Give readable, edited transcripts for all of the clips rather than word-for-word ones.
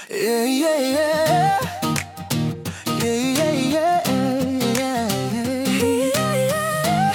Yeah, yeah, yeah. Yeah, yeah, yeah, yeah. Yeah, yeah.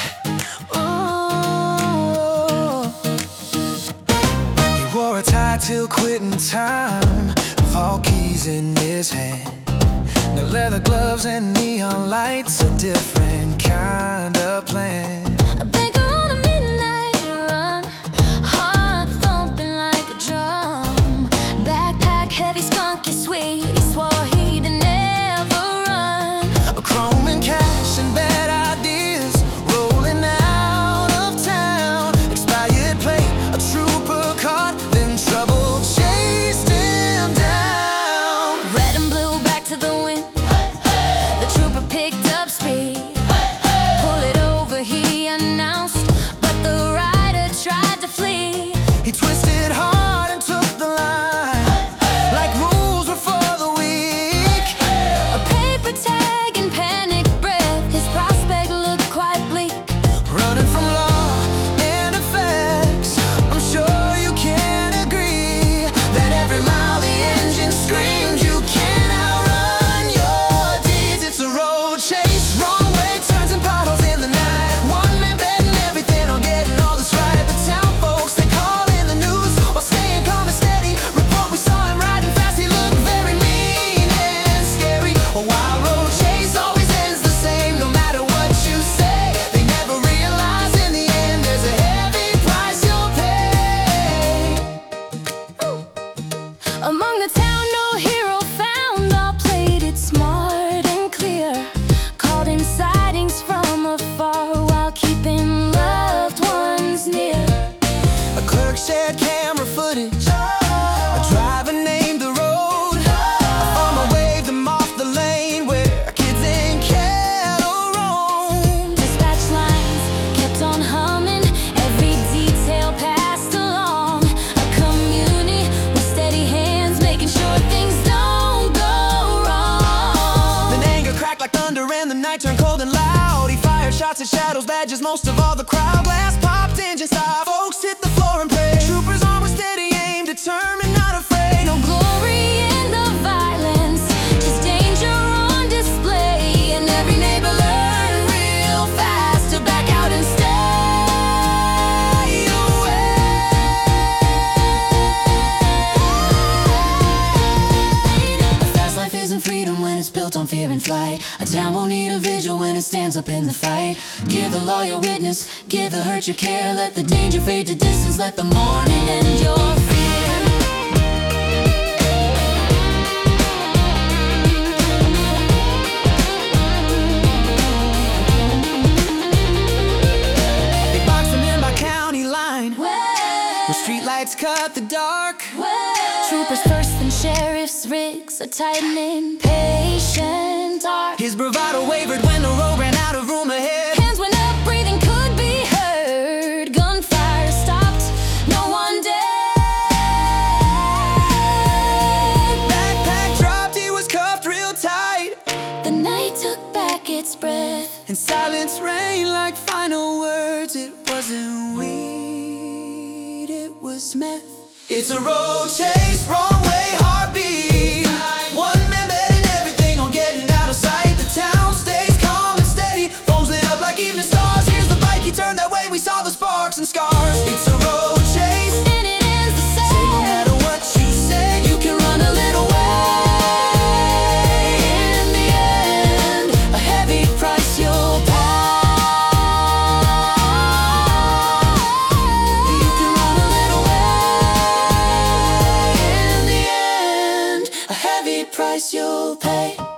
Oh. He wore a tie till quitting time, vault keys in his hand. The leather gloves and neon lights, a different kind of plan. A banker on a midnight run, heart thumping like a drum. Backpack heavy, spunky sweet, he swore he'd never run. A chrome and cash and bad ideas rolling out of town. Expired plate, a trooper caught, then trouble chased him down. Red and blue back to the wind, the trooper picked up speed. Pull it over, he announced, but the rider tried to flee. He twisted hard and took the line, like rules were for the weak. A paper tag and panic breath, his prospect looked quite bleak. Running from law and effects, I'm sure you can agree that every mile the engine screams, you can't outrun your deeds. It's a road chase, wrong way turns and potholes in the night. One man betting everything on getting all this right. The town folks, they call in the news while staying calm and steady. Report we saw him riding fast, he looked very mean and scary. A wild road chase always ends the same, no matter what you say. They never realize in the end there's a heavy price you'll pay. Among the town, no hero found, all played it smart and clear. Called in sightings from afar while keeping loved ones near. A clerk shared camera footage, a driver named the road. A farmer waved them off the lane where kids and cattle roam. Dispatch lines kept on humming, every detail passed along. A community with steady hands, making sure things don't go wrong. Then anger cracked like thunder and the night turned cold and loud. He fired shots at shadows, badges most of all the crowd. Glass popped, engine stopped, folks hit the floor and prayed. Troopers on with steady aim, determined, not afraid. No glory in the violence, just danger on display. And every neighbor learned real fast to back out and stay away. A fast life isn't freedom when it's built on fear and flight. A town won't need a vigil when it stands up in the fight. Give the law your witness, give the hurt your care. Let the danger fade to distance, let the mourning end your fear. They boxed him in by county line, Well, the streetlights cut the dark. troopers first and sheriff's rigs are tightening, patient art. His bravado wavered when the road ran out of room ahead. Hands went up, breathing could be heard. Gunfire stopped, no one dead. Backpack dropped, he was cuffed real tight. The night took back its breath. And silence rang like final words. It wasn't weed, it was meth. It's a road chase, wrong way, heartbeat. One man betting everything on getting out of sight. The town stays calm and steady, phones lit up like evening stars. Here's the bike, he turned that way, we saw the sparks and scars. It's a road chase, And it ends the no same. matter what you say, you can run a little way. In the end, A heavy price you'll pay. You can run a little way. In the end, a heavy price you'll pay.